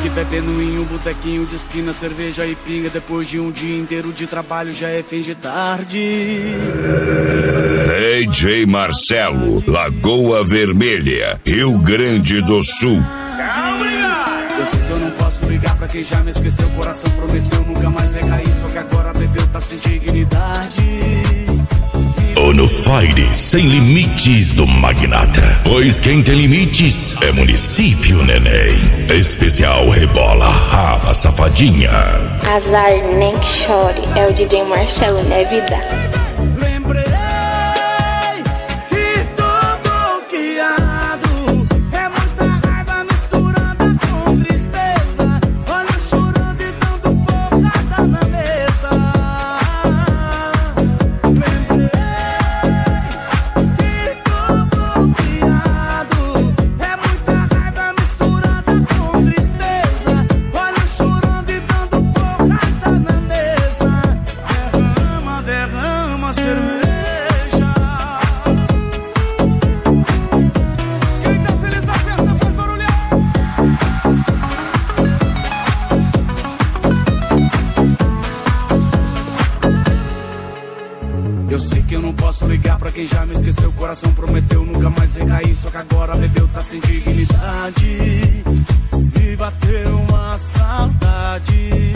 que bebendo em um botequinho de esquina, cerveja e pinga. Depois de um dia inteiro de trabalho já é fim de tarde. DJ Marcelo, Lagoa Vermelha, Rio Grande do Sul. Eu sei que eu não posso ligar pra quem já me esqueceu. O coração prometeu nunca mais recair, só que agora bebeu, tá sem dignidade. O No Fire Sem Limites do Magnata, pois quem tem limites é município, neném. Especial Rebola, Raba Safadinha. Azar nem que chore, é o DJ Marcelo, minha vida. Lembrei que tô bloqueado, é muita raiva misturada com tristeza. Olha eu chorando e dando porrada na mesa. Lembrei que tô bloqueado, é muita raiva misturada com tristeza. Olha eu chorando e dando porrada na mesa. Derrama, derrama cerveja. Quem tá feliz na festa faz barulhão. Eu sei que eu não posso ligar pra quem já me esqueceu. O coração prometeu nunca mais recair, só que agora bebeu, tá sem dignidade. E bateu uma saudade.